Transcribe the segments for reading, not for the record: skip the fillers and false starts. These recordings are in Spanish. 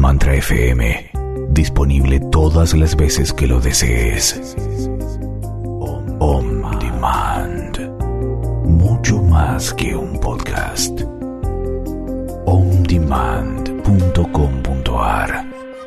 Mantra FM, disponible todas las veces que lo desees. On Demand, mucho más que un podcast. ondemand.com.ar.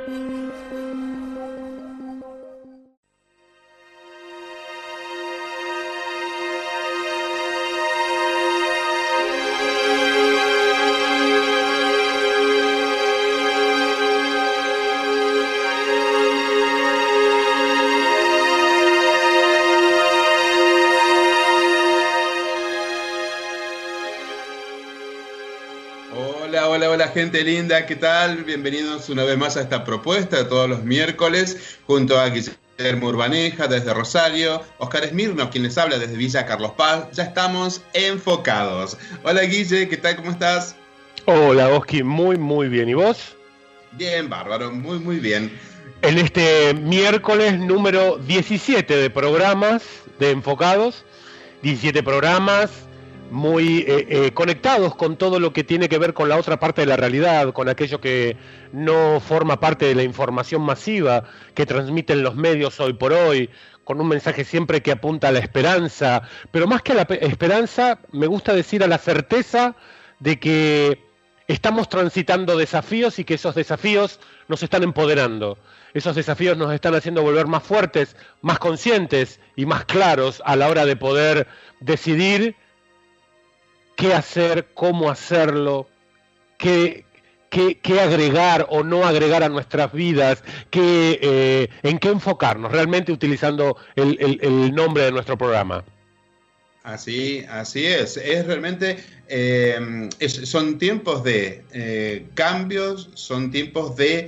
Hola gente linda, ¿qué tal? Bienvenidos una vez más a esta propuesta de todos los miércoles junto a Guillermo Urbaneja desde Rosario, Oscar Esmirno, quien les habla desde Villa Carlos Paz. Ya estamos enfocados. Hola Guille, ¿qué tal? ¿Cómo estás? Hola Oski, muy bien. ¿Y vos? Bien, bárbaro, muy bien. En este miércoles número 17 de programas de Enfocados, 17 programas muy conectados con todo lo que tiene que ver con la otra parte de la realidad, con aquello que no forma parte de la información masiva que transmiten los medios hoy por hoy, con un mensaje siempre que apunta a la esperanza, pero más que a la esperanza, me gusta decir a la certeza de que estamos transitando desafíos y que esos desafíos nos están empoderando. Esos desafíos nos están haciendo volver más fuertes, más conscientes y más claros a la hora de poder decidir qué hacer, cómo hacerlo, qué agregar o no agregar a nuestras vidas, en qué enfocarnos, realmente utilizando el nombre de nuestro programa. Así es. Es realmente, son tiempos de cambios, son tiempos de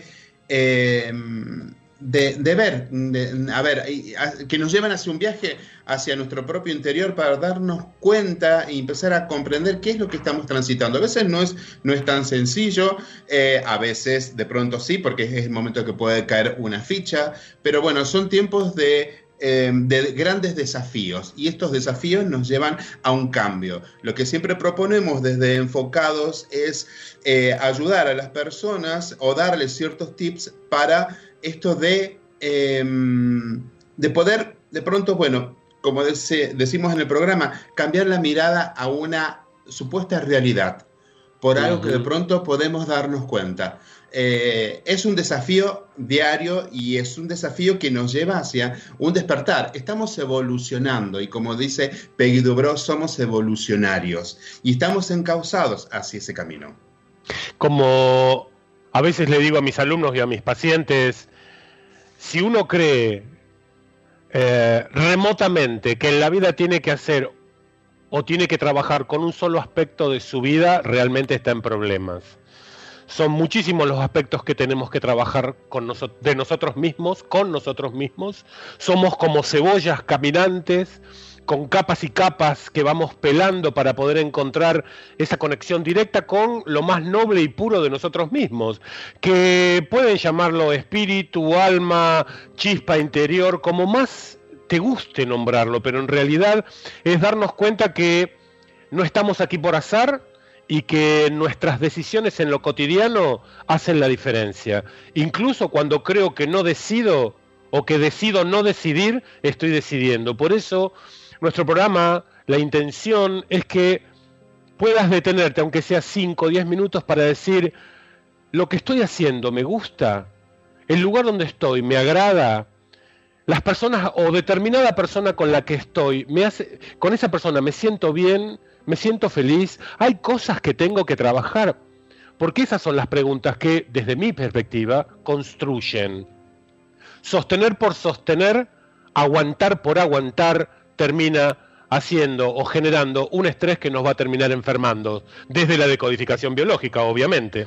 ver, que nos llevan hacia un viaje hacia nuestro propio interior para darnos cuenta y empezar a comprender qué es lo que estamos transitando. A veces no es tan sencillo, a veces de pronto sí, porque es el momento que puede caer una ficha, pero bueno, son tiempos de grandes desafíos, y estos desafíos nos llevan a un cambio. Lo que siempre proponemos desde Enfocados es ayudar a las personas o darles ciertos tips para esto de poder, de pronto, bueno, como decimos en el programa, cambiar la mirada a una supuesta realidad, por algo que de pronto podemos darnos cuenta. Es un desafío diario y es un desafío que nos lleva hacia un despertar. Estamos evolucionando y, como dice Peggy Dubrow, somos evolucionarios y estamos encauzados hacia ese camino. Como a veces le digo a mis alumnos y a mis pacientes, si uno cree remotamente que en la vida tiene que hacer o tiene que trabajar con un solo aspecto de su vida, realmente está en problemas. Son muchísimos los aspectos que tenemos que trabajar con nosotros mismos. Somos como cebollas caminantes, con capas y capas que vamos pelando para poder encontrar esa conexión directa con lo más noble y puro de nosotros mismos, que pueden llamarlo espíritu, alma, chispa interior, como más te guste nombrarlo, pero en realidad es darnos cuenta que no estamos aquí por azar y que nuestras decisiones en lo cotidiano hacen la diferencia. Incluso cuando creo que no decido o que decido no decidir, estoy decidiendo. Por eso nuestro programa, la intención es que puedas detenerte, aunque sea 5 o 10 minutos, para decir: lo que estoy haciendo me gusta, el lugar donde estoy me agrada, las personas o determinada persona con la que estoy, con esa persona me siento bien, me siento feliz, hay cosas que tengo que trabajar, porque esas son las preguntas que, desde mi perspectiva, construyen. Sostener por sostener, aguantar por aguantar, termina haciendo o generando un estrés que nos va a terminar enfermando, desde la decodificación biológica, obviamente.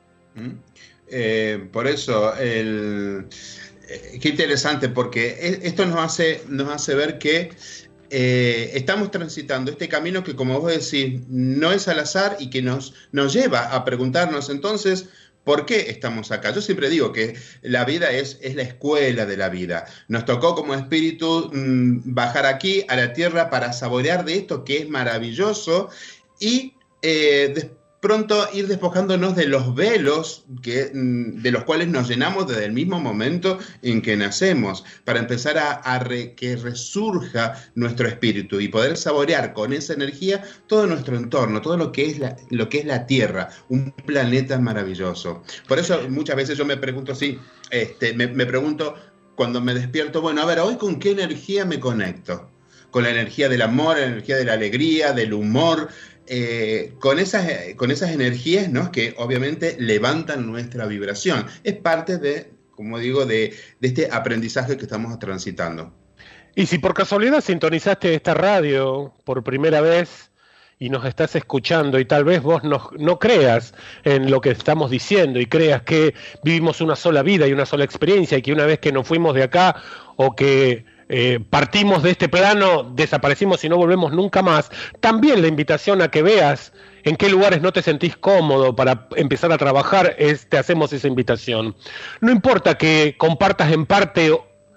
Por eso, qué interesante, porque esto nos hace ver que estamos transitando este camino que, como vos decís, no es al azar y que nos lleva a preguntarnos entonces ¿por qué estamos acá? Yo siempre digo que la vida es la escuela de la vida. Nos tocó como espíritu bajar aquí a la tierra para saborear de esto que es maravilloso y pronto ir despojándonos de los velos de los cuales nos llenamos desde el mismo momento en que nacemos, para empezar que resurja nuestro espíritu y poder saborear con esa energía todo nuestro entorno, todo lo que es la Tierra, un planeta maravilloso. Por eso muchas veces yo me pregunto, me pregunto cuando me despierto, bueno, a ver, ¿hoy con qué energía me conecto? Con la energía del amor, la energía de la alegría, del humor, con esas energías, ¿no?, que obviamente levantan nuestra vibración. Es parte como digo, de este aprendizaje que estamos transitando. Y si por casualidad sintonizaste esta radio por primera vez y nos estás escuchando y tal vez vos no creas en lo que estamos diciendo y creas que vivimos una sola vida y una sola experiencia y que una vez que nos fuimos de acá o que partimos de este plano, desaparecimos y no volvemos nunca más, también la invitación a que veas en qué lugares no te sentís cómodo para empezar a trabajar, te hacemos esa invitación. No importa que compartas en parte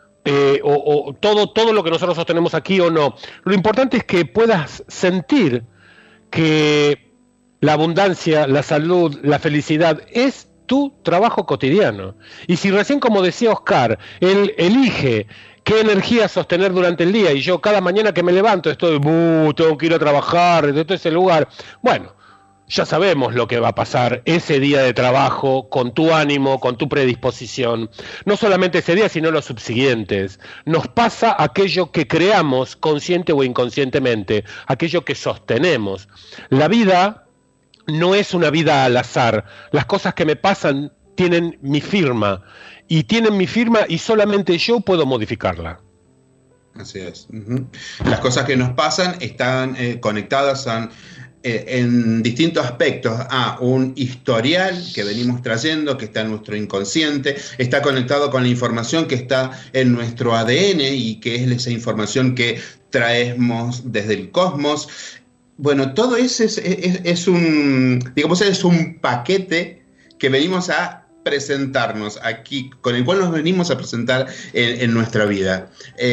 o todo lo que nosotros sostenemos aquí o no, lo importante es que puedas sentir que la abundancia, la salud, la felicidad es tu trabajo cotidiano. Y si recién, como decía Oscar, él elige qué energía sostener durante el día, y yo cada mañana que me levanto estoy, tengo que ir a trabajar desde ese lugar, bueno, ya sabemos lo que va a pasar ese día de trabajo con tu ánimo, con tu predisposición. No solamente ese día, sino los subsiguientes. Nos pasa aquello que creamos consciente o inconscientemente, aquello que sostenemos. La vida no es una vida al azar. Las cosas que me pasan tienen mi firma, y solamente yo puedo modificarla. Así es. Las cosas que nos pasan están conectadas en distintos aspectos a un historial que venimos trayendo, que está en nuestro inconsciente, está conectado con la información que está en nuestro ADN y que es esa información que traemos desde el cosmos. Bueno, todo eso es un paquete que venimos a presentarnos aquí, con el cual nos venimos a presentar en nuestra vida.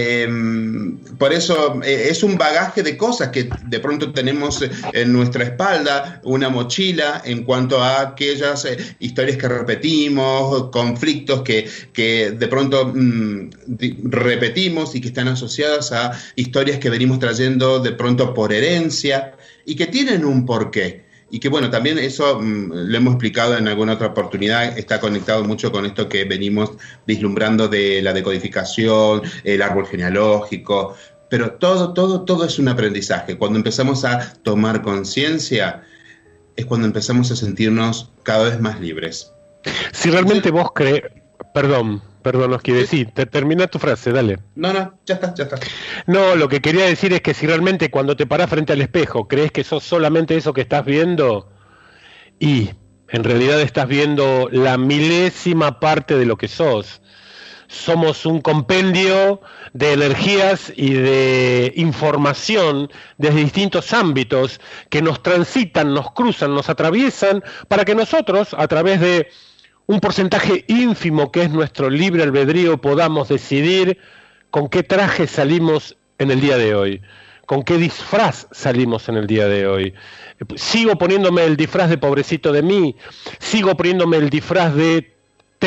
Por eso es un bagaje de cosas que de pronto tenemos en nuestra espalda, una mochila en cuanto a aquellas historias que repetimos, conflictos que de pronto repetimos y que están asociadas a historias que venimos trayendo de pronto por herencia y que tienen un porqué. Y que bueno, también eso lo hemos explicado en alguna otra oportunidad, está conectado mucho con esto que venimos vislumbrando de la decodificación, el árbol genealógico, pero todo es un aprendizaje. Cuando empezamos a tomar conciencia es cuando empezamos a sentirnos cada vez más libres. Si realmente vos crees... Perdón, os quiero decir, termina tu frase, dale. No, ya está. No, lo que quería decir es que si realmente cuando te parás frente al espejo crees que sos solamente eso que estás viendo, y en realidad estás viendo la milésima parte de lo que sos. Somos un compendio de energías y de información desde distintos ámbitos que nos transitan, nos cruzan, nos atraviesan, para que nosotros, a través de un porcentaje ínfimo que es nuestro libre albedrío, podamos decidir con qué traje salimos en el día de hoy, con qué disfraz salimos en el día de hoy. Sigo poniéndome el disfraz de pobrecito de mí, sigo poniéndome el disfraz de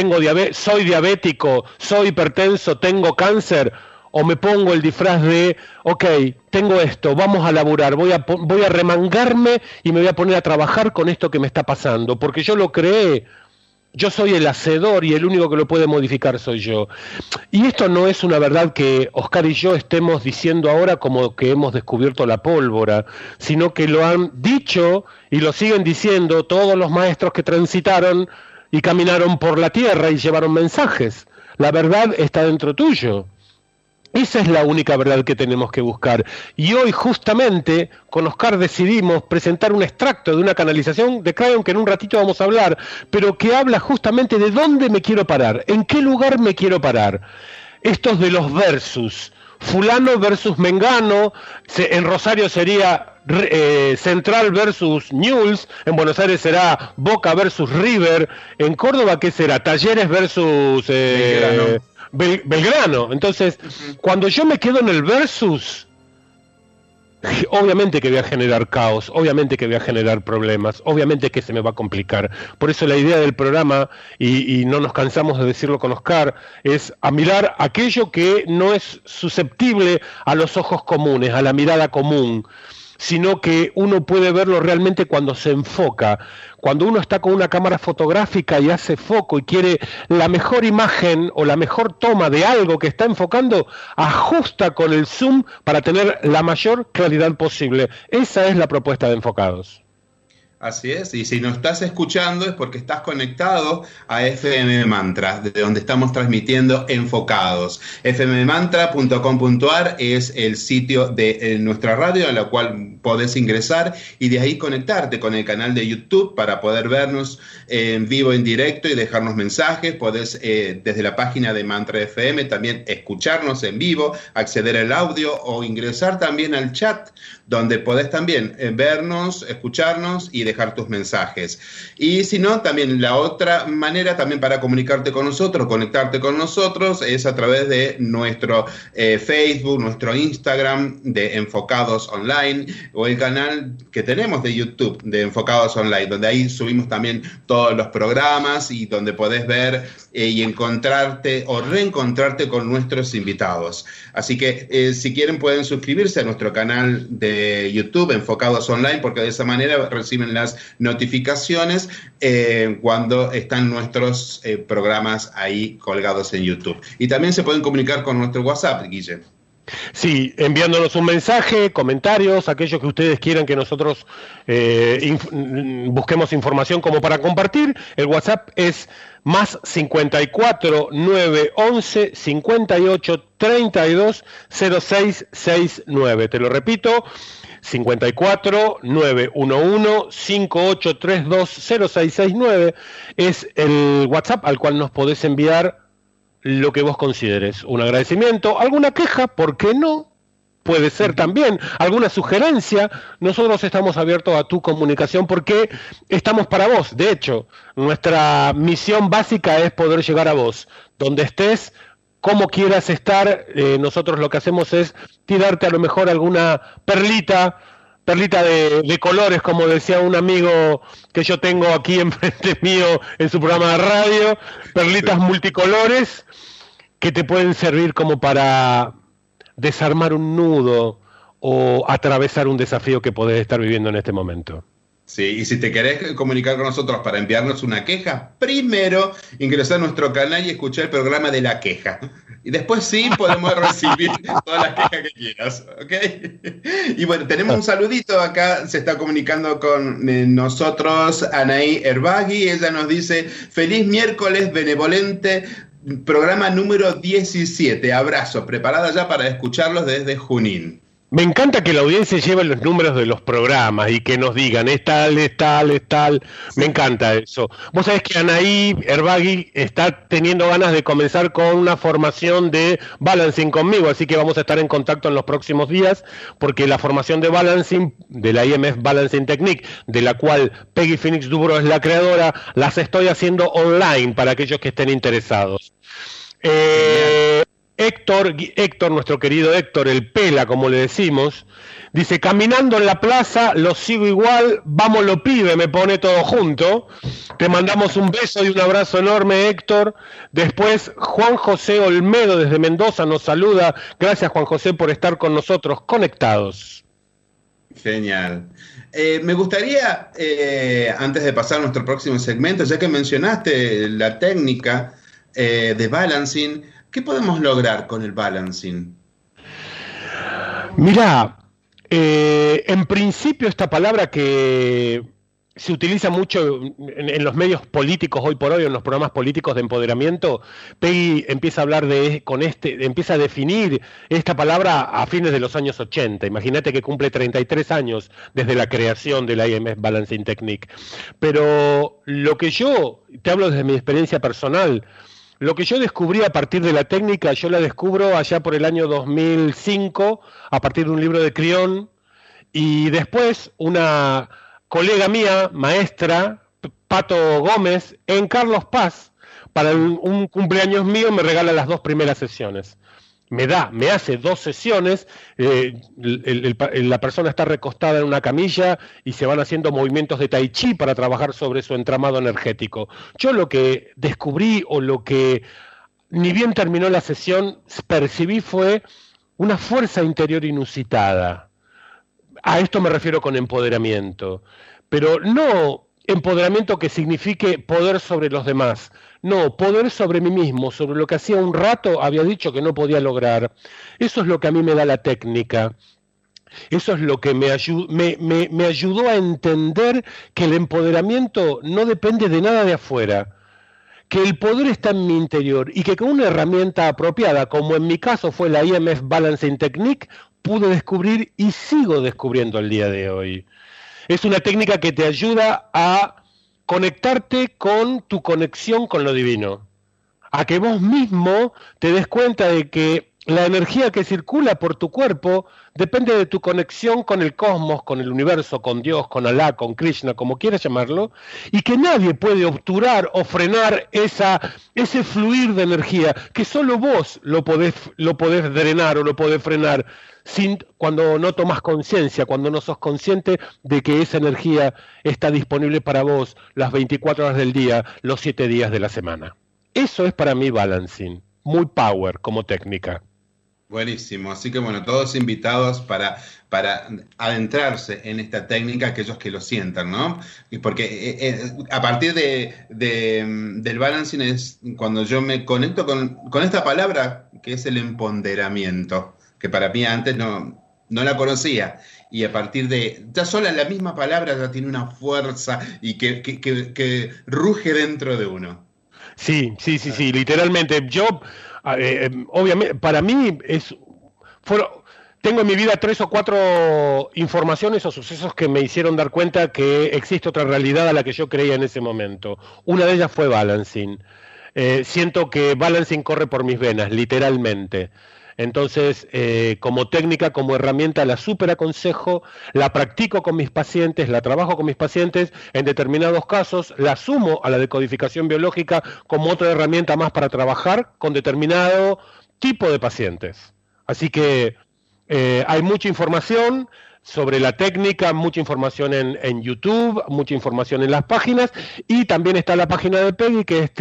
soy diabético, soy hipertenso, tengo cáncer, o me pongo el disfraz de, ok, tengo esto, vamos a laburar, voy a remangarme y me voy a poner a trabajar con esto que me está pasando, porque yo lo creé. Yo soy el hacedor y el único que lo puede modificar soy yo. Y esto no es una verdad que Oscar y yo estemos diciendo ahora como que hemos descubierto la pólvora, sino que lo han dicho y lo siguen diciendo todos los maestros que transitaron y caminaron por la tierra y llevaron mensajes. La verdad está dentro tuyo. Esa es la única verdad que tenemos que buscar. Y hoy justamente con Oscar decidimos presentar un extracto de una canalización de Crayon que en un ratito vamos a hablar, pero que habla justamente de dónde me quiero parar, en qué lugar me quiero parar. Estos de los versus, fulano versus mengano, en Rosario sería Central versus Newell's, en Buenos Aires será Boca versus River, en Córdoba ¿qué será? Talleres versus... Belgrano. Entonces, cuando yo me quedo en el versus, obviamente que voy a generar caos, obviamente que voy a generar problemas, obviamente que se me va a complicar. Por eso la idea del programa, y no nos cansamos de decirlo con Oscar, es a mirar aquello que no es susceptible a los ojos comunes, a la mirada común, sino que uno puede verlo realmente cuando se enfoca. Cuando uno está con una cámara fotográfica y hace foco y quiere la mejor imagen o la mejor toma de algo que está enfocando, ajusta con el zoom para tener la mayor claridad posible. Esa es la propuesta de Enfocados. Así es, y si nos estás escuchando es porque estás conectado a FM Mantra, de donde estamos transmitiendo Enfocados. fmmantra.com.ar es el sitio de nuestra radio, en la cual podés ingresar y de ahí conectarte con el canal de YouTube para poder vernos en vivo, en directo y dejarnos mensajes. Podés desde la página de Mantra FM también escucharnos en vivo, acceder al audio o ingresar también al chat, donde podés también vernos, escucharnos y dejar tus mensajes. Y si no, también la otra manera también para comunicarte con nosotros, conectarte con nosotros, es a través de nuestro Facebook, nuestro Instagram de Enfocados Online, o el canal que tenemos de YouTube de Enfocados Online, donde ahí subimos también todos los programas y donde podés ver y encontrarte o reencontrarte con nuestros invitados. Así que si quieren pueden suscribirse a nuestro canal de YouTube Enfocados Online, porque de esa manera reciben las notificaciones cuando están nuestros programas ahí colgados en YouTube. Y también se pueden comunicar con nuestro WhatsApp, Guille. Sí, enviándonos un mensaje, comentarios, aquellos que ustedes quieran que nosotros busquemos información como para compartir. El WhatsApp es más 54 911 58 32 0669. Te lo repito, 54 911 5832 0669 es el WhatsApp al cual nos podés enviar lo que vos consideres, un agradecimiento, alguna queja, ¿por qué no? Puede ser también, alguna sugerencia. Nosotros estamos abiertos a tu comunicación porque estamos para vos. De hecho, nuestra misión básica es poder llegar a vos, donde estés, como quieras estar. Nosotros lo que hacemos es tirarte a lo mejor alguna perlita de colores, como decía un amigo que yo tengo aquí enfrente mío en su programa de radio, perlitas multicolores que te pueden servir como para desarmar un nudo o atravesar un desafío que podés estar viviendo en este momento. Sí, y si te querés comunicar con nosotros para enviarnos una queja, primero ingresá a nuestro canal y escuchá el programa de la queja. Y después sí podemos recibir todas las quejas que quieras, ¿ok? Y bueno, tenemos un saludito acá, se está comunicando con nosotros Anaí Herbagui. Ella nos dice: feliz miércoles benevolente, programa número 17. Abrazo, preparada ya para escucharlos desde Junín. Me encanta que la audiencia lleve los números de los programas y que nos digan, es tal, es tal, es tal. Me encanta eso. Vos sabés que Anaí Herbagui está teniendo ganas de comenzar con una formación de balancing conmigo, así que vamos a estar en contacto en los próximos días, porque la formación de balancing, de la IMF Balancing Technique, de la cual Peggy Phoenix Dubro es la creadora, las estoy haciendo online para aquellos que estén interesados. Héctor, nuestro querido Héctor, el Pela, como le decimos, dice: caminando en la plaza, lo sigo igual, vamos lo pibe, me pone todo junto. Te mandamos un beso y un abrazo enorme, Héctor. Después, Juan José Olmedo, desde Mendoza, nos saluda. Gracias, Juan José, por estar con nosotros, conectados. Genial. Me gustaría, antes de pasar a nuestro próximo segmento, ya que mencionaste la técnica de balancing, ¿qué podemos lograr con el balancing? Mirá, en principio esta palabra que se utiliza mucho en los medios políticos hoy por hoy, en los programas políticos de empoderamiento, Peggy empieza a hablar empieza a definir esta palabra a fines de los años 80. Imagínate que cumple 33 años desde la creación de la IMF Balancing Technique. Pero lo que yo, te hablo desde mi experiencia personal, lo que yo descubrí a partir de la técnica, yo la descubro allá por el año 2005, a partir de un libro de Crión, y después una colega mía, maestra, Pato Gómez, en Carlos Paz, para un cumpleaños mío me regala las 2 primeras sesiones. me hace 2 sesiones, la persona está recostada en una camilla y se van haciendo movimientos de tai chi para trabajar sobre su entramado energético. Yo lo que descubrí, o lo que ni bien terminó la sesión, percibí fue una fuerza interior inusitada. A esto me refiero con empoderamiento, pero no empoderamiento que signifique poder sobre los demás, no, poder sobre mí mismo, sobre lo que hacía un rato había dicho que no podía lograr. Eso es lo que a mí me da la técnica. Eso es lo que me ayudó a entender que el empoderamiento no depende de nada de afuera, que el poder está en mi interior y que con una herramienta apropiada, como en mi caso fue la EMF Balancing Technique, pude descubrir y sigo descubriendo el día de hoy. Es una técnica que te ayuda a conectarte con tu conexión con lo divino, a que vos mismo te des cuenta de que la energía que circula por tu cuerpo depende de tu conexión con el cosmos, con el universo, con Dios, con Alá, con Krishna, como quieras llamarlo, y que nadie puede obturar o frenar ese fluir de energía, que solo vos lo podés drenar o lo podés frenar cuando no tomás conciencia, cuando no sos consciente de que esa energía está disponible para vos las 24 horas del día, los 7 días de la semana. Eso es para mí balancing, muy power como técnica. Buenísimo, así que bueno, todos invitados para adentrarse en esta técnica, aquellos que lo sientan, ¿no? Porque a partir del balancing es cuando yo me conecto con esta palabra que es el empoderamiento, que para mí antes no la conocía, y a partir de, ya sola la misma palabra ya tiene una fuerza y que ruge dentro de uno. Sí, literalmente. Yo, obviamente, para mí tengo en mi vida 3 o 4 informaciones o sucesos que me hicieron dar cuenta que existe otra realidad a la que yo creía en ese momento. Una de ellas fue balancing. Siento que balancing corre por mis venas, literalmente. Entonces, como técnica, como herramienta, la súper aconsejo, la practico con mis pacientes, la trabajo con mis pacientes, en determinados casos la sumo a la decodificación biológica como otra herramienta más para trabajar con determinado tipo de pacientes. Así que hay mucha información sobre la técnica, mucha información en YouTube, mucha información en las páginas, y también está la página de Peggy, que es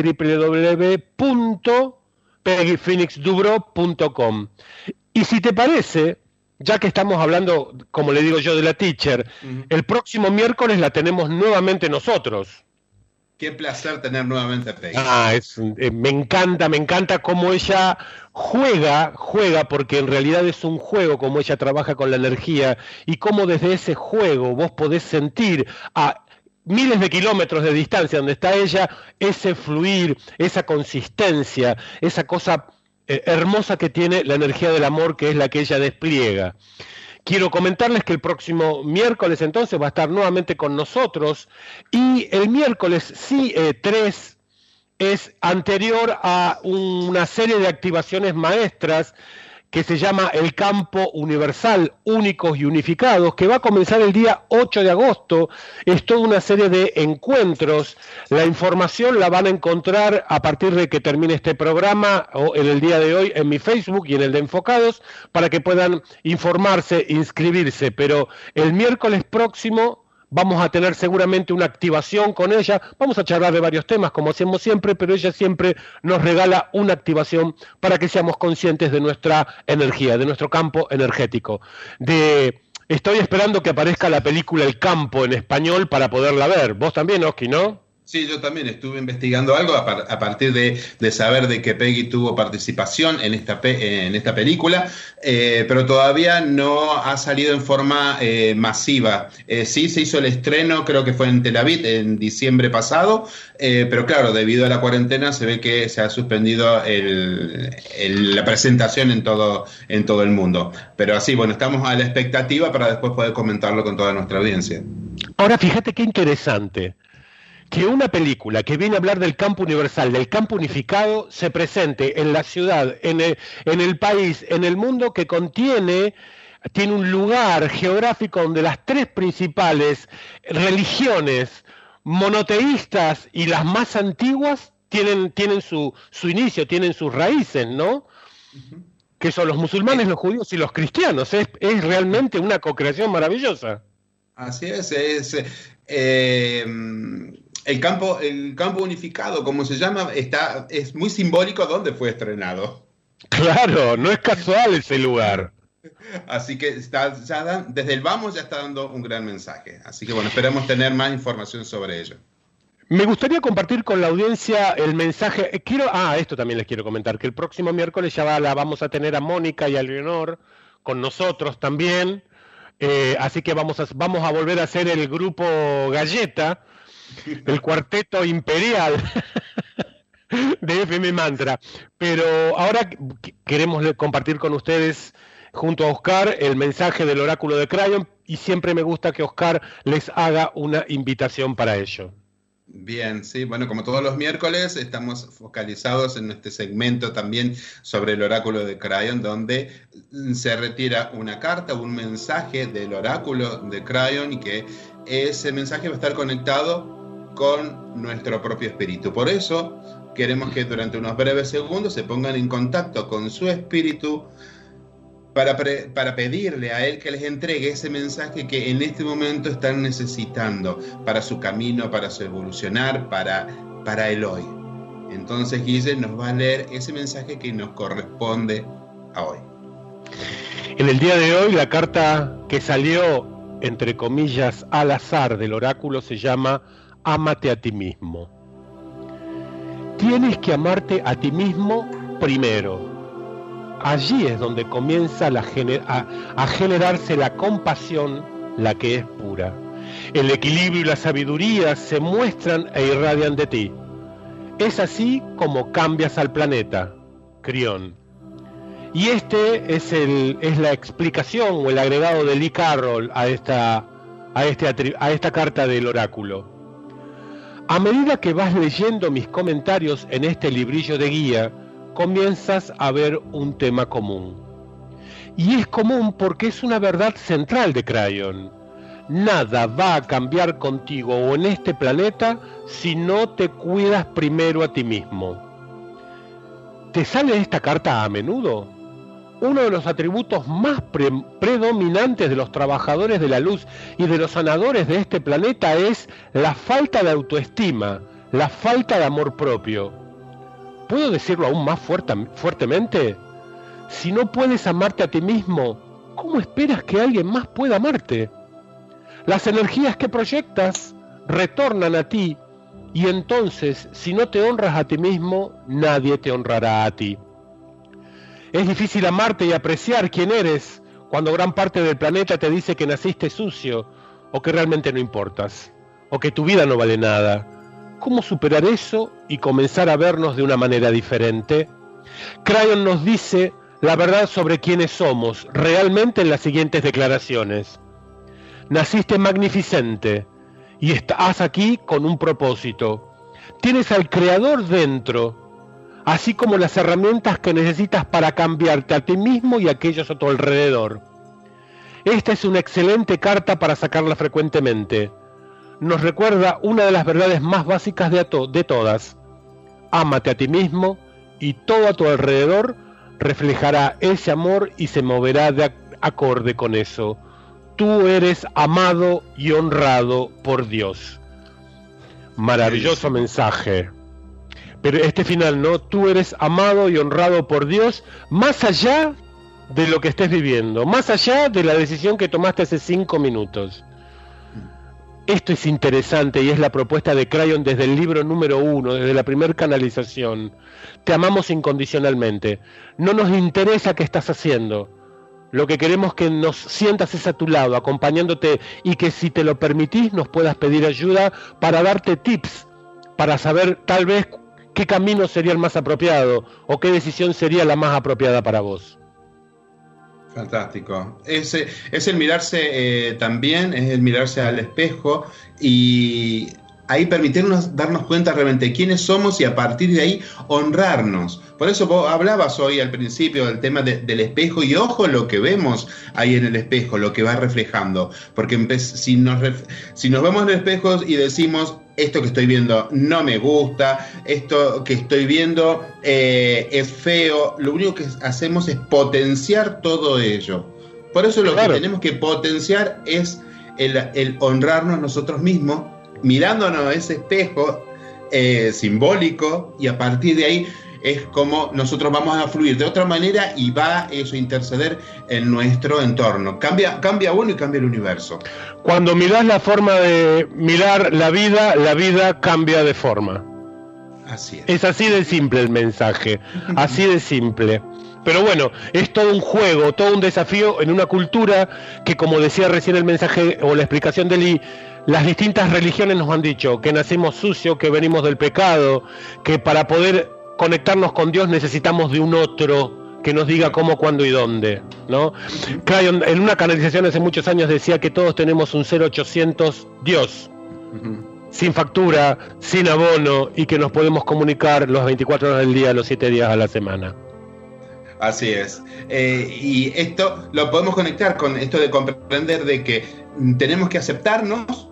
www.peggyphoenixdubro.com. Y si te parece, ya que estamos hablando, como le digo yo, de la teacher, el próximo miércoles la tenemos nuevamente nosotros. Qué placer tener nuevamente a Peggy. Me encanta cómo ella juega, porque en realidad es un juego, cómo ella trabaja con la energía, y cómo desde ese juego vos podés sentir a miles de kilómetros de distancia donde está ella, ese fluir, esa consistencia, esa cosa hermosa que tiene la energía del amor, que es la que ella despliega. Quiero comentarles que el próximo miércoles entonces va a estar nuevamente con nosotros, y el miércoles 3 es anterior a una serie de activaciones maestras que se llama el Campo Universal, Únicos y Unificados, que va a comenzar el día 8 de agosto. Es toda una serie de encuentros. La información la van a encontrar a partir de que termine este programa, o en el día de hoy, en mi Facebook y en el de Enfocados, para que puedan informarse, inscribirse. Pero el miércoles próximo vamos a tener seguramente una activación con ella. Vamos a charlar de varios temas, como hacemos siempre, pero ella siempre nos regala una activación para que seamos conscientes de nuestra energía, de nuestro campo energético. Estoy esperando que aparezca la película El Campo en español para poderla ver. Vos también, Oski, ¿no? Sí, yo también estuve investigando algo a partir de saber de que Peggy tuvo participación en esta película, pero todavía no ha salido en forma masiva. Sí, se hizo el estreno, creo que fue en Tel Aviv en diciembre pasado, pero claro, debido a la cuarentena se ve que se ha suspendido la presentación en todo el mundo. Pero así, bueno, estamos a la expectativa para después poder comentarlo con toda nuestra audiencia. Ahora, fíjate qué interesante que una película que viene a hablar del campo universal, del campo unificado, se presente en la ciudad, en el país, en el mundo, que tiene un lugar geográfico donde las 3 principales religiones monoteístas y las más antiguas tienen su inicio, tienen sus raíces, ¿no? que son los musulmanes, los judíos y los cristianos. Es realmente una co-creación maravillosa. Así es el campo unificado, como se llama, es muy simbólico donde fue estrenado. Claro, no es casual ese lugar. Así que desde el vamos ya está dando un gran mensaje. Así que bueno, esperamos tener más información sobre ello. Me gustaría compartir con la audiencia el mensaje. Esto también les quiero comentar, que el próximo miércoles ya la vamos a tener a Mónica y a Leonor con nosotros también. Así que vamos a volver a hacer el grupo Galleta, el cuarteto imperial de FM Mantra. Pero ahora queremos compartir con ustedes, junto a Oscar, el mensaje del oráculo de Crayon, y siempre me gusta que Oscar les haga una invitación para ello. Bien, sí, bueno, como todos los miércoles estamos focalizados en este segmento también sobre el oráculo de Crayon, donde se retira una carta, un mensaje del oráculo de Crayon, y que ese mensaje va a estar conectado con nuestro propio espíritu. Por eso queremos que durante unos breves segundos se pongan en contacto con su espíritu para pedirle a él que les entregue ese mensaje que en este momento están necesitando para su camino, para su evolucionar, para el hoy. Entonces Guille nos va a leer ese mensaje que nos corresponde a hoy. En el día de hoy, la carta que salió, entre comillas, al azar del oráculo se llama Ámate a ti mismo. Tienes que amarte a ti mismo primero. Allí es donde comienza a generarse la compasión, la que es pura. El equilibrio y la sabiduría se muestran e irradian de ti. Es así como cambias al planeta, Crión. Y este es la explicación o el agregado de Lee Carroll a esta carta del oráculo. A medida que vas leyendo mis comentarios en este librillo de guía, comienzas a ver un tema común. Y es común porque es una verdad central de Crayon. Nada va a cambiar contigo o en este planeta si no te cuidas primero a ti mismo. ¿Te sale esta carta a menudo? Uno de los atributos más predominantes de los trabajadores de la luz y de los sanadores de este planeta es la falta de autoestima, la falta de amor propio. ¿Puedo decirlo aún más fuertemente? Si no puedes amarte a ti mismo, ¿cómo esperas que alguien más pueda amarte? Las energías que proyectas retornan a ti, y entonces, si no te honras a ti mismo, nadie te honrará a ti. Es difícil amarte y apreciar quién eres cuando gran parte del planeta te dice que naciste sucio, o que realmente no importas, o que tu vida no vale nada. ¿Cómo superar eso y comenzar a vernos de una manera diferente? Crayon nos dice la verdad sobre quiénes somos realmente en las siguientes declaraciones. Naciste magnificente y estás aquí con un propósito. Tienes al Creador dentro, así como las herramientas que necesitas para cambiarte a ti mismo y a aquellos a tu alrededor. Esta es una excelente carta para sacarla frecuentemente. Nos recuerda una de las verdades más básicas de todas. Ámate a ti mismo y todo a tu alrededor reflejará ese amor y se moverá de acorde con eso. Tú eres amado y honrado por Dios. Maravilloso mensaje. Pero este final, ¿no? Tú eres amado y honrado por Dios más allá de lo que estés viviendo, más allá de la decisión que tomaste hace 5 minutos. Esto es interesante y es la propuesta de Crayon desde el libro número 1, desde la primera canalización. Te amamos incondicionalmente. No nos interesa qué estás haciendo. Lo que queremos es que nos sientas es a tu lado, acompañándote, y que si te lo permitís nos puedas pedir ayuda para darte tips, para saber tal vez qué camino sería el más apropiado o qué decisión sería la más apropiada para vos. Fantástico. Es el mirarse también, es el mirarse al espejo y ahí permitirnos darnos cuenta realmente de quiénes somos y a partir de ahí honrarnos. Por eso vos hablabas hoy al principio del tema del espejo, y ojo lo que vemos ahí en el espejo, lo que va reflejando. Porque si nos vemos en el espejo y decimos esto que estoy viendo no me gusta, esto que estoy viendo es feo. Lo único que hacemos es potenciar todo ello. Por eso lo que tenemos que potenciar es el honrarnos nosotros mismos, mirándonos a ese espejo simbólico, y a partir de ahí es como nosotros vamos a fluir de otra manera y va eso a interceder en nuestro entorno. Cambia uno y cambia el universo. Cuando mirás la forma de mirar la vida cambia de forma. Así es. Es así de simple el mensaje, así de simple. Pero bueno, es todo un juego, todo un desafío en una cultura que, como decía recién el mensaje o la explicación de Lee, las distintas religiones nos han dicho que nacemos sucios, que venimos del pecado, que para poder conectarnos con Dios necesitamos de un otro que nos diga cómo, cuándo y dónde, ¿no? Crayon, en una canalización hace muchos años, decía que todos tenemos un 0800 Dios, sin factura, sin abono, y que nos podemos comunicar las 24 horas del día, los 7 días a la semana. Así es. Y esto lo podemos conectar con esto de comprender de que tenemos que aceptarnos,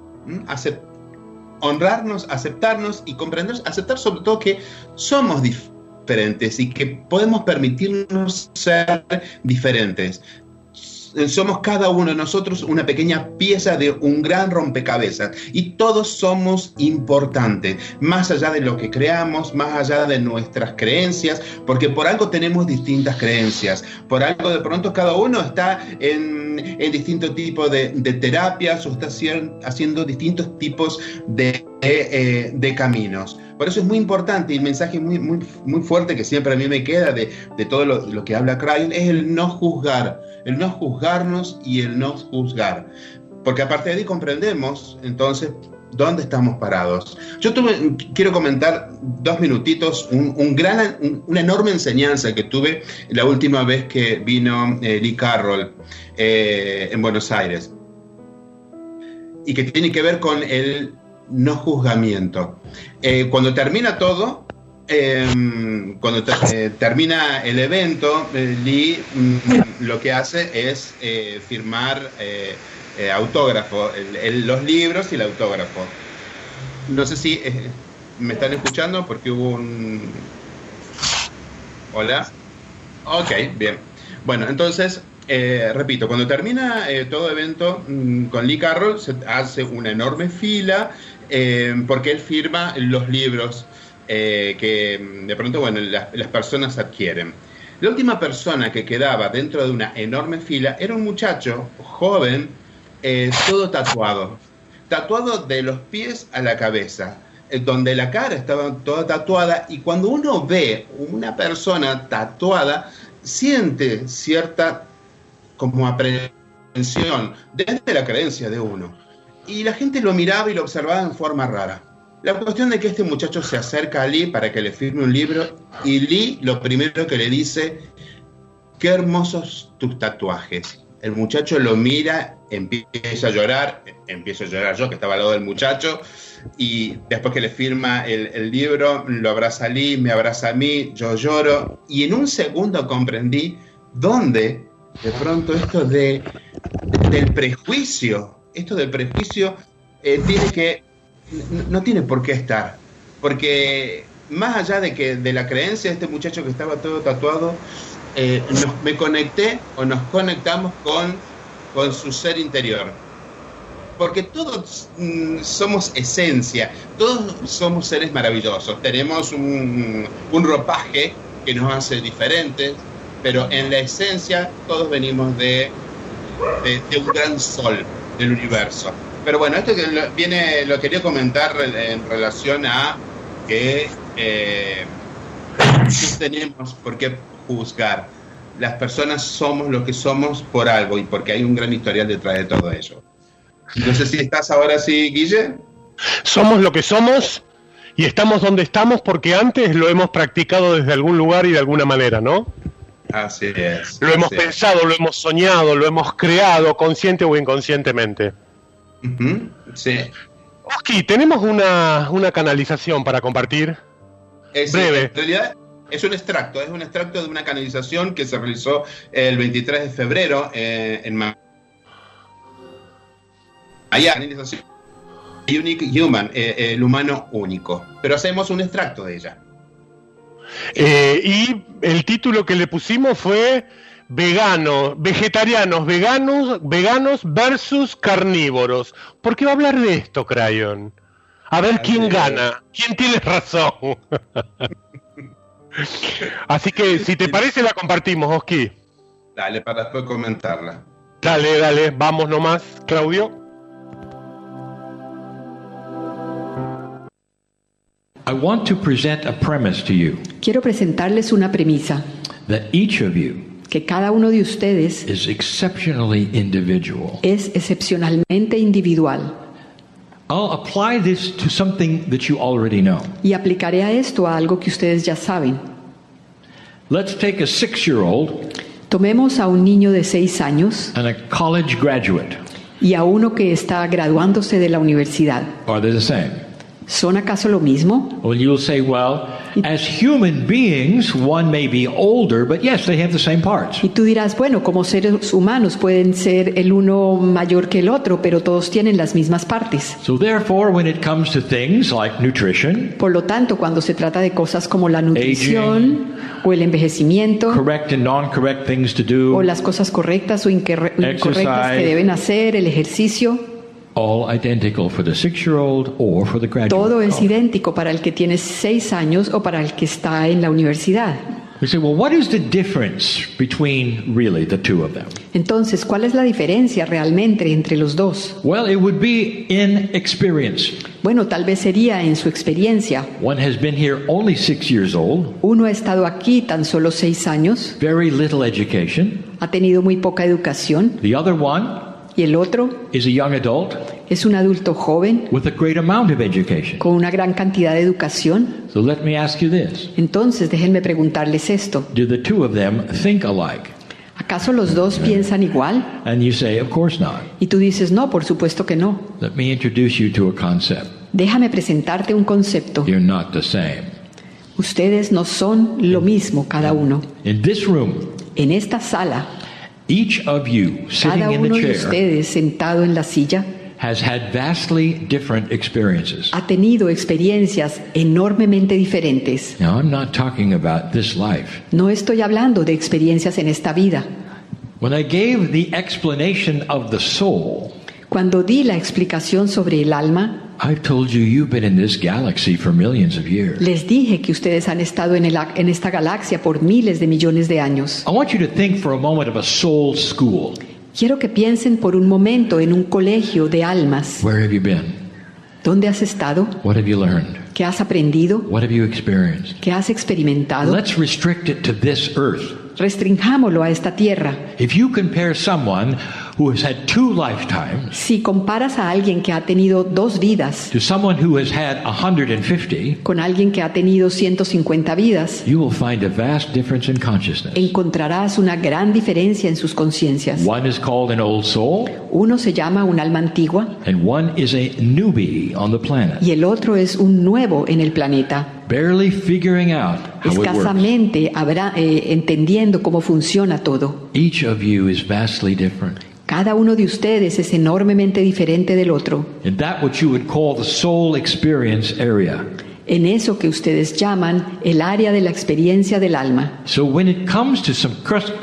honrarnos, aceptarnos y comprendernos, aceptar sobre todo que somos diferentes y que podemos permitirnos ser diferentes. Somos cada uno de nosotros una pequeña pieza de un gran rompecabezas y todos somos importantes, más allá de lo que creamos, más allá de nuestras creencias, porque por algo tenemos distintas creencias, por algo de pronto cada uno está en distintos tipos de terapias o está haciendo distintos tipos de caminos. Por eso es muy importante, y el mensaje muy fuerte que siempre a mí me queda de todo lo que habla Crayon es el no juzgar, el no juzgarnos y el no juzgar. Porque a partir de ahí comprendemos, entonces, dónde estamos parados. Yo quiero comentar 2 minutitos una enorme enseñanza que tuve la última vez que vino Lee Carroll en Buenos Aires. Y que tiene que ver con el no juzgamiento. Cuando termina todo, termina el evento, Lee lo que hace es firmar autógrafo, los libros y el autógrafo. No sé si me están escuchando porque hubo un... ¿Hola? Ok, bien. Bueno, entonces... repito, cuando termina todo evento con Lee Carroll se hace una enorme fila porque él firma los libros que de pronto las personas adquieren. La última persona que quedaba dentro de una enorme fila era un muchacho joven, todo tatuado de los pies a la cabeza, donde la cara estaba toda tatuada, y cuando uno ve una persona tatuada siente cierta como aprehensión desde la creencia de uno, y la gente lo miraba y lo observaba en forma rara. La cuestión de que este muchacho se acerca a Lee para que le firme un libro, y Lee lo primero que le dice: qué hermosos tus tatuajes. El muchacho lo mira, empieza a llorar, empiezo a llorar yo que estaba al lado del muchacho, y después que le firma el libro, lo abraza a Lee, me abraza a mí, yo lloro, y en un segundo comprendí dónde de pronto esto del prejuicio, no tiene por qué estar, porque más allá de la creencia de este muchacho que estaba todo tatuado, nos conectamos con su ser interior, porque todos somos esencia, todos somos seres maravillosos, tenemos un ropaje que nos hace diferentes, pero en la esencia todos venimos de un gran sol del universo. Pero bueno, esto que lo quería comentar en relación a que no tenemos por qué juzgar. Las personas somos lo que somos por algo y porque hay un gran historial detrás de todo ello. No sé si estás ahora sí, Guille. Somos lo que somos y estamos donde estamos porque antes lo hemos practicado desde algún lugar y de alguna manera, ¿no? Así es. Lo hemos pensado, lo hemos soñado, lo hemos creado, consciente o inconscientemente. Sí. Oski, tenemos una canalización para compartir. Breve. En realidad es un extracto de una canalización que se realizó el 23 de febrero en Miami. Unique Human, el humano único. Pero hacemos un extracto de ella. Y el título que le pusimos fue vegetarianos, veganos versus carnívoros. ¿Por qué va a hablar de esto, Crayon? A ver quién gana, quién tiene razón. Así que, si te parece, la compartimos, Oski. Dale, para después comentarla. Dale, vamos nomás, Claudio. I want to present a premise to you Quiero presentarles una premisa, that each of you que cada uno de ustedes is exceptionally individual. es excepcionalmente individual. I'll apply this to something that you already know. Y aplicaré a esto a algo que ustedes ya saben. Let's take a 6-year-old Tomemos a un niño de 6 años and a college graduate. y a uno que está graduándose de la universidad. Are they the same? ¿Son acaso lo mismo? Well, you'll say, well, as human beings, one may be older, but yes, they have the same parts. Y tú dirás, bueno, como seres humanos pueden ser el uno mayor que el otro, pero todos tienen las mismas partes. So therefore, when it comes to things like nutrition, Por lo tanto, cuando se trata de cosas como la nutrición o el envejecimiento correct and non-correct things to do, o las cosas correctas o incorrectas Exercise. que deben hacer, el ejercicio, all identical for the 6-year-old or for the graduate. todo es idéntico para el que tiene 6 años o para el que está en la universidad. We say, well, what is the difference between really the two of them? Entonces, ¿cuál es la diferencia realmente entre los dos? Well, it would be in experience. Bueno, tal vez sería en su experiencia. One has been here only 6 years old, Uno ha estado aquí tan solo 6 años, very little education. ha tenido muy poca educación, The other one y el otro is a young adult es un adulto joven with a great amount of education. con una gran cantidad de educación. So let me ask you this. Entonces, déjenme preguntarles esto. Do the two of them think alike? ¿Acaso los dos piensan igual? And you say, of course not. Y tú dices, no, por supuesto que no. Let me introduce you to a concept. Déjame presentarte un concepto. You're not the same. Ustedes no son lo mismo cada uno. In this room, En esta sala, each of you sitting cada in uno the de chair ustedes sentado en la silla has had vastly different experiences. ha tenido experiencias enormemente diferentes. Now, I'm not talking about this life. No estoy hablando de experiencias en esta vida. When I gave the explanation of the soul, Cuando di la explicación sobre el alma, I've told you you've been in this galaxy for millions of years. les dije que ustedes han estado en esta galaxia por miles de millones de años. I want you to think for a moment of a soul school. Quiero que piensen por un momento en un colegio de almas. Where have you been? ¿Dónde has estado? What have you learned? ¿Qué has aprendido? What have you experienced? ¿Qué has experimentado? Let's restrict it to this earth. Restringámoslo a esta tierra. If you compare someone who has had 2 lifetimes Si comparas a alguien que ha tenido 2 vidas to someone who has had 150, con alguien que ha tenido 150 vidas, you will find a vast difference in consciousness. encontrarás una gran diferencia en sus conciencias. One is called an old soul, Uno se llama un alma antigua and one is a newbie on the planet, y el otro es un nuevo en el planeta, barely figuring out how it works. escasamente entendiendo cómo funciona todo. Each of you is vastly different. Cada uno de ustedes es enormemente diferente del otro, In that what you would call the soul experience area. en eso que ustedes llaman el área de la experiencia del alma. So when it comes to some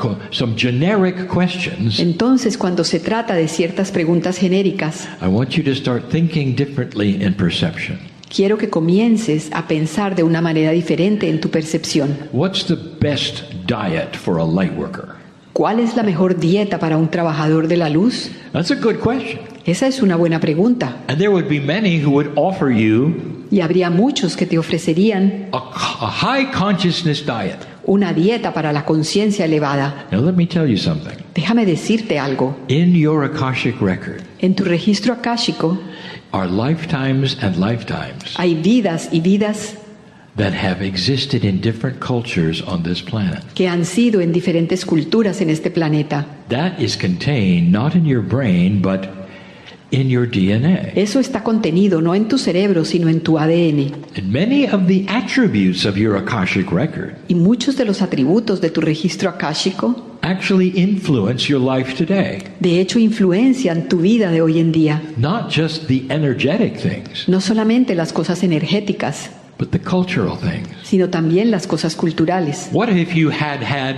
generic questions, Entonces, cuando se trata de ciertas preguntas genéricas, I want you to start thinking differently in perception. quiero que comiences a pensar de una manera diferente en tu percepción. What's the best diet for a light worker? ¿Cuál es la mejor dieta para un trabajador de la luz? That's a good question. Esa es una buena pregunta. And there would be many who would offer you Y habría muchos que te ofrecerían a high consciousness diet. una dieta para la conciencia elevada. Now let me tell you something. Déjame decirte algo. In your Akashic record En tu registro akáshico are lifetimes and lifetimes hay vidas y vidas that have existed in different cultures on this planet. que han sido en diferentes culturas en este planeta. That is contained not in your brain, but in your DNA. Eso está contenido no en tu cerebro, sino en tu ADN. And many of the attributes of your Akashic record Y muchos de los atributos de tu registro akáshico actually influence your life today. De hecho, influencian tu vida de hoy en día. Not just the energetic things, No solamente las cosas energéticas, but the cultural things. sino también las cosas culturales. What if you had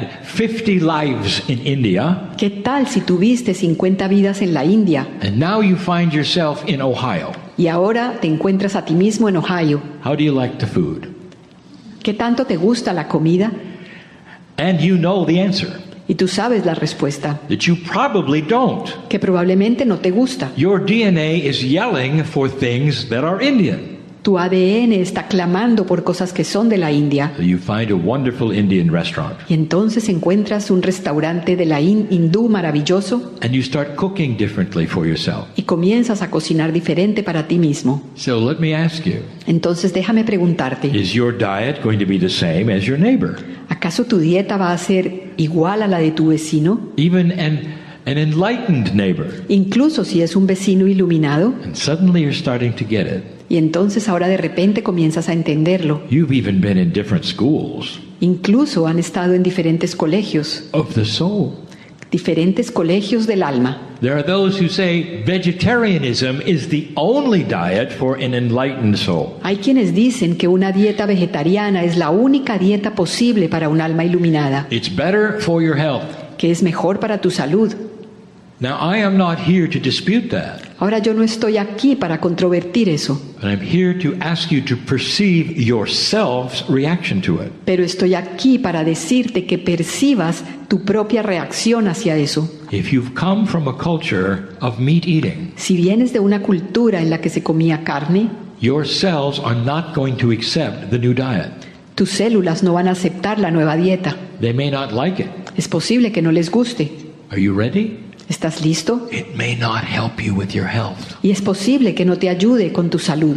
50 lives in India, ¿Qué tal si tuviste 50 vidas en la India and now you find yourself in Ohio? y ahora te encuentras a ti mismo en Ohio? How do you like the food? ¿Qué tanto te gusta la comida? And you know the answer, Y tú sabes la respuesta, that you probably don't. que probablemente no te gusta. Your DNA is yelling for things that are Indian. Tu ADN está clamando por cosas que son de la India. So you find a wonderful Indian restaurant, Y entonces encuentras un restaurante de la hindú maravilloso and you start cooking differently for yourself. y comienzas a cocinar diferente para ti mismo. So let me ask you, Entonces déjame preguntarte, is your diet going to be the same as your neighbor? ¿acaso tu dieta va a ser igual a la de tu vecino? Even an enlightened neighbor. Incluso si es un vecino iluminado, And suddenly you're starting to get it. y entonces ahora de repente comienzas a entenderlo. You've even been in different schools Incluso han estado en diferentes colegios, of the soul. diferentes colegios del alma. There are those who say vegetarianism is the only diet for an enlightened soul. Hay quienes dicen que una dieta vegetariana es la única dieta posible para un alma iluminada, It's better for your health. que es mejor para tu salud. Now, I am not here to dispute that, Ahora yo no estoy aquí para controvertir eso, but I'm here to ask you to perceive yourself's reaction to it. pero estoy aquí para decirte que percibas tu propia reacción hacia eso. If you've come from a culture of meat eating, Si vienes de una cultura en la que se comía carne, your cells are not going to accept the new diet. tus células no van a aceptar la nueva dieta. They may not like it. Es posible que no les guste. Are you ready? ¿Estás listo? It may not help you with your health. Y es posible que no te ayude con tu salud.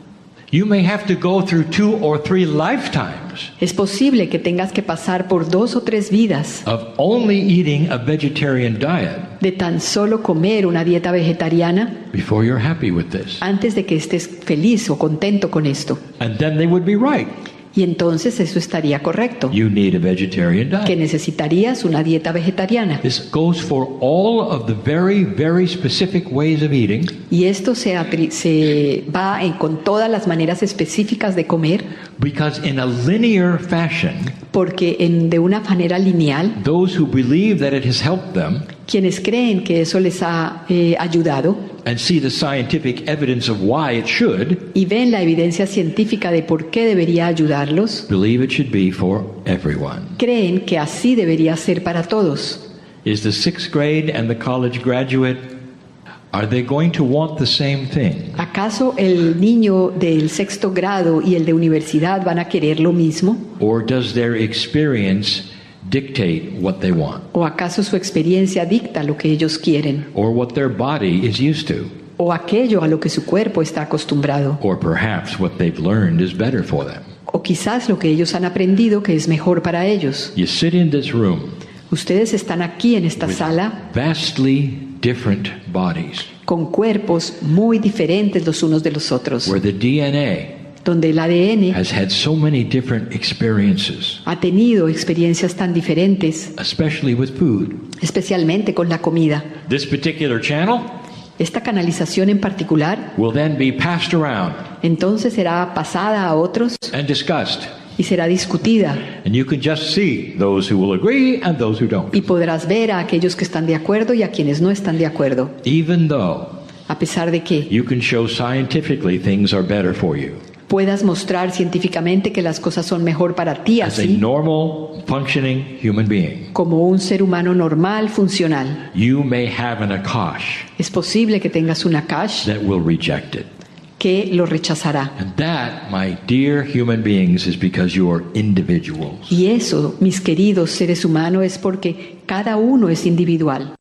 You may have to go through 2 or 3 lifetimes Es posible que tengas que pasar por 2 o 3 vidas of only eating a vegetarian diet de tan solo comer una dieta vegetariana before you're happy with this. antes de que estés feliz o contento con esto. And then they would be right. Y entonces eso estaría correcto, You need a vegetarian que diet. necesitarías una dieta vegetariana. This goes for all of the very, very specific ways of eating, Y esto se va con todas las maneras específicas de comer, because in a linear fashion, porque de una manera lineal, those who believe that it has helped them quienes creen que eso les ha ayudado and see the scientific evidence of why it should, y ven la evidencia científica de por qué debería ayudarlos, believe it should be for everyone. creen que así debería ser para todos. Is the 6th grade and the college graduate, are they going to want the same thing? ¿Acaso el niño del 6º grado y el de universidad van a querer lo mismo? Or does their experience dictate what they want? ¿O acaso su experiencia dicta lo que ellos quieren? Or what their body is used to? ¿O aquello a lo que su cuerpo está acostumbrado? Or perhaps what they've learned is better for them? ¿O quizás lo que ellos han aprendido que es mejor para ellos? You sit in this room Ustedes están aquí en esta sala vastly different bodies, con cuerpos muy diferentes los unos de los otros, where the DNA donde el ADN has had so many different experiences, ha tenido experiencias tan diferentes, especially with food. especialmente con la comida. This particular channel Esta canalización en particular will then be passed around entonces será pasada a otros and discussed. y será discutida, And you can just see those who will agree and those who don't. y podrás ver a aquellos que están de acuerdo y a quienes no están de acuerdo, Even though a pesar de que you can show scientifically things are better for you. puedas mostrar científicamente que las cosas son mejor para ti As a así, normal, functioning human being, como un ser humano normal, funcional. you may have an akash Es posible que tengas una cash that will reject it. que lo rechazará. And that, my dear human beings, is because you are individuals. Y eso, mis queridos seres humanos, es porque cada uno es individual.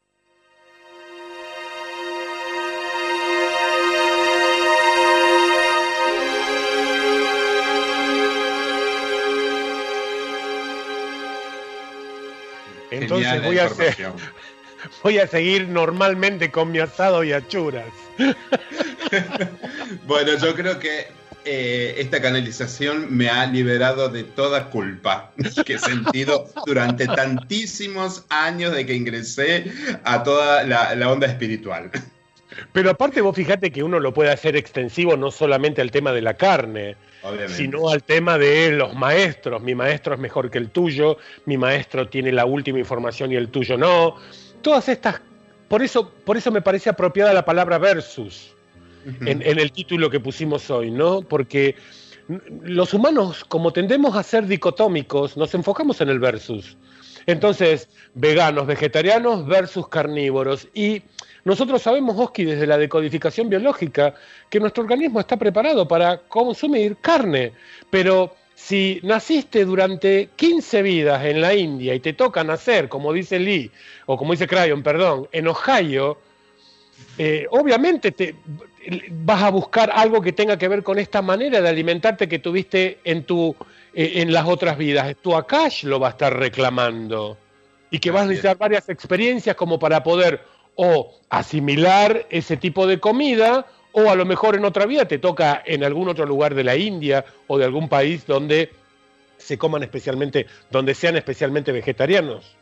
Entonces Genial la voy a, información. voy a seguir normalmente con mi asado y achuras. Bueno, yo creo que esta canalización me ha liberado de toda culpa que he sentido durante tantísimos años de que ingresé a toda la onda espiritual. Pero aparte vos fijate que uno lo puede hacer extensivo no solamente al tema de la carne, Obviamente. sino al tema de los maestros. Mi maestro es mejor que el tuyo, mi maestro tiene la última información y el tuyo no. Todas estas, por eso me parece apropiada la palabra versus en el título que pusimos hoy, ¿no? Porque los humanos, como tendemos a ser dicotómicos, nos enfocamos en el versus. Entonces, veganos, vegetarianos versus carnívoros. Y nosotros sabemos, Oski, desde la decodificación biológica, que nuestro organismo está preparado para consumir carne. Pero si naciste durante 15 vidas en la India y te toca nacer, como dice Lee, o como dice Cryon, perdón, en Ohio, obviamente vas a buscar algo que tenga que ver con esta manera de alimentarte que tuviste en las otras vidas. Tu Akash lo va a estar reclamando. Y que vas a necesitar varias experiencias como para poder o asimilar ese tipo de comida, o a lo mejor en otra vida te toca en algún otro lugar de la India o de algún país donde donde sean especialmente vegetarianos.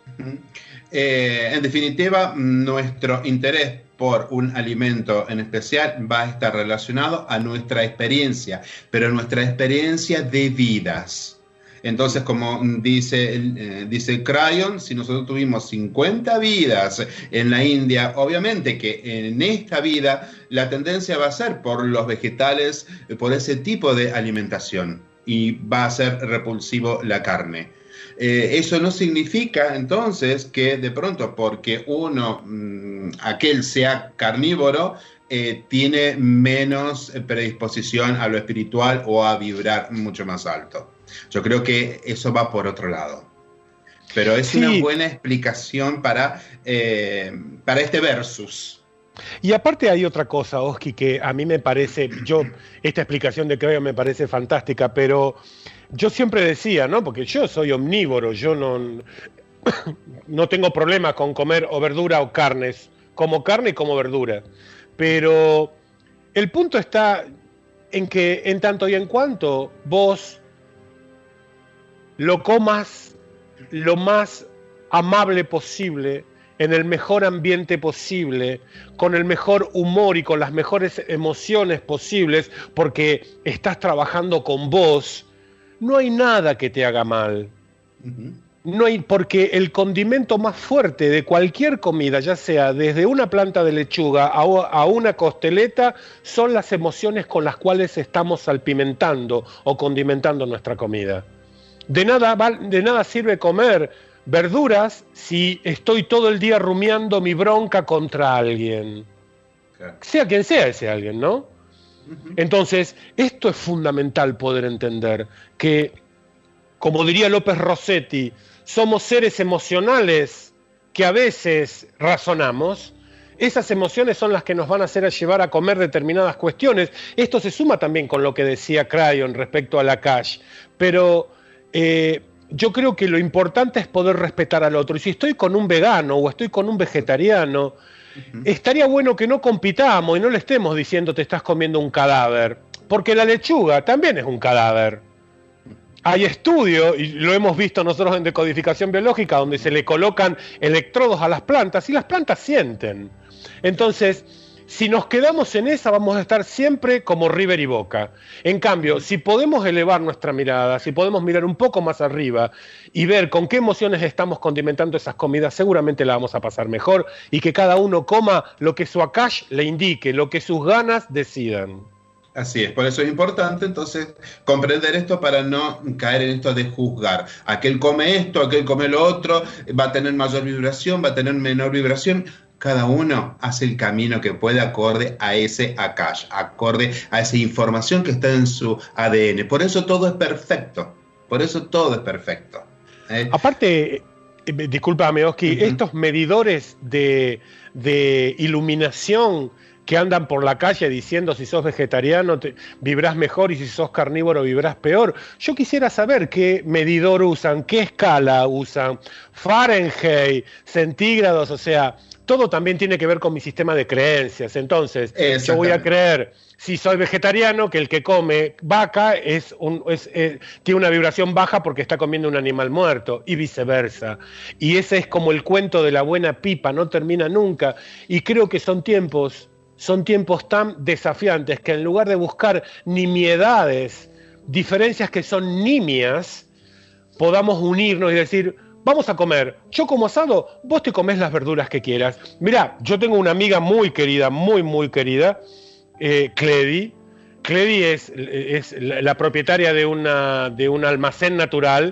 En definitiva, nuestro interés por un alimento en especial va a estar relacionado a nuestra experiencia, pero nuestra experiencia de vidas. Entonces, como dice Cryon, si nosotros tuvimos 50 vidas en la India, obviamente que en esta vida la tendencia va a ser por los vegetales, por ese tipo de alimentación, y va a ser repulsivo la carne. Eso no significa entonces que de pronto porque aquel sea carnívoro, tiene menos predisposición a lo espiritual o a vibrar mucho más alto. Yo creo que eso va por otro lado. Pero es una buena explicación para este versus. Y aparte hay otra cosa, Oski, que a mí me parece, esta explicación de Cryon me parece fantástica, pero yo siempre decía, ¿no? Porque yo soy omnívoro, yo no tengo problema con comer o verdura o carnes, como carne y como verdura. Pero el punto está en que en tanto y en cuanto vos lo comas lo más amable posible, en el mejor ambiente posible, con el mejor humor y con las mejores emociones posibles, porque estás trabajando con vos, no hay nada que te haga mal. No hay, porque el condimento más fuerte de cualquier comida, ya sea desde una planta de lechuga a una costeleta, son las emociones con las cuales estamos salpimentando o condimentando nuestra comida. De nada sirve comer verduras si estoy todo el día rumiando mi bronca contra alguien. Claro. Sea quien sea ese alguien, ¿no? Entonces, esto es fundamental poder entender, que, como diría López Rossetti, somos seres emocionales que a veces razonamos. Esas emociones son las que nos van a hacer llevar a comer determinadas cuestiones. Esto se suma también con lo que decía Cryon respecto a la Akash. Pero yo creo que lo importante es poder respetar al otro. Y si estoy con un vegano o estoy con un vegetariano, estaría bueno que no compitamos y no le estemos diciendo te estás comiendo un cadáver. Porque la lechuga también es un cadáver. Hay estudios, y lo hemos visto nosotros en decodificación biológica, donde se le colocan electrodos a las plantas y las plantas sienten. Entonces, si nos quedamos en esa, vamos a estar siempre como River y Boca. En cambio, si podemos elevar nuestra mirada, si podemos mirar un poco más arriba y ver con qué emociones estamos condimentando esas comidas, seguramente la vamos a pasar mejor, y que cada uno coma lo que su Akash le indique, lo que sus ganas decidan. Así es, por eso es importante entonces comprender esto para no caer en esto de juzgar. Aquel come esto, aquel come lo otro, va a tener mayor vibración, va a tener menor vibración. Cada uno hace el camino que puede acorde a ese Akash, acorde a esa información que está en su ADN. Por eso todo es perfecto, por eso todo es perfecto. Aparte, discúlpame, Oski, estos medidores de iluminación que andan por la calle diciendo si sos vegetariano vibrás mejor y si sos carnívoro vibrás peor. Yo quisiera saber qué medidor usan, qué escala usan, Fahrenheit, centígrados, o sea, todo también tiene que ver con mi sistema de creencias. Entonces, yo voy a creer, si soy vegetariano, que el que come vaca tiene una vibración baja porque está comiendo un animal muerto, y viceversa. Y ese es como el cuento de la buena pipa, no termina nunca. Y creo que son tiempos tan desafiantes que en lugar de buscar nimiedades, diferencias que son nimias, podamos unirnos y decir, vamos a comer, yo como asado, vos te comés las verduras que quieras. Mirá, yo tengo una amiga muy querida, muy querida, Cledi. Cledi es la propietaria de un almacén natural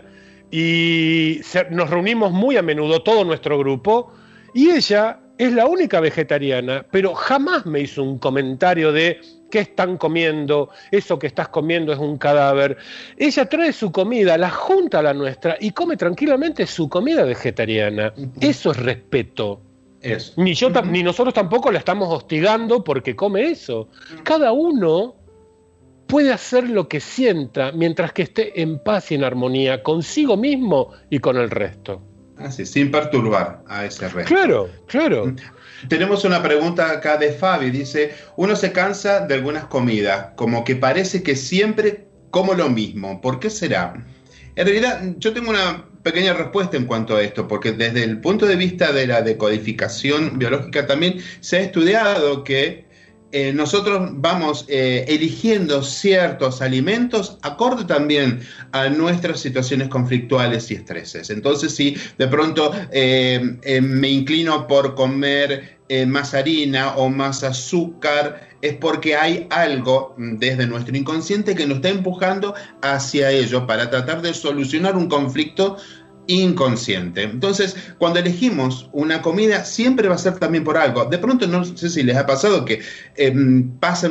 y nos reunimos muy a menudo, todo nuestro grupo, y ella es la única vegetariana, pero jamás me hizo un comentario de ¿qué están comiendo? Eso que estás comiendo es un cadáver. Ella trae su comida, la junta a la nuestra y come tranquilamente su comida vegetariana. Eso es respeto. Eso. Ni nosotros tampoco la estamos hostigando porque come eso. Cada uno puede hacer lo que sienta mientras que esté en paz y en armonía consigo mismo y con el resto. Así, sin perturbar a ese resto. Claro. Tenemos una pregunta acá de Fabi, dice, uno se cansa de algunas comidas, como que parece que siempre como lo mismo, ¿por qué será? En realidad, yo tengo una pequeña respuesta en cuanto a esto, porque desde el punto de vista de la decodificación biológica también se ha estudiado que nosotros vamos eligiendo ciertos alimentos acorde también a nuestras situaciones conflictuales y estreses. Entonces, si de pronto me inclino por comer más harina o más azúcar, es porque hay algo desde nuestro inconsciente que nos está empujando hacia ello para tratar de solucionar un conflicto inconsciente. Entonces, cuando elegimos una comida, siempre va a ser también por algo. De pronto, no sé si les ha pasado que pasan